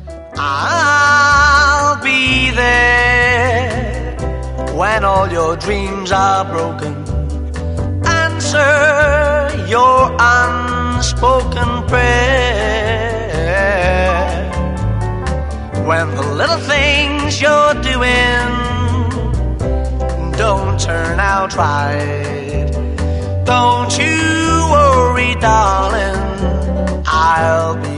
I'll be there when all your dreams are broken. Answer your unspoken prayer. When the little things you're doing don't turn out right, don't you worry, darling, I'll be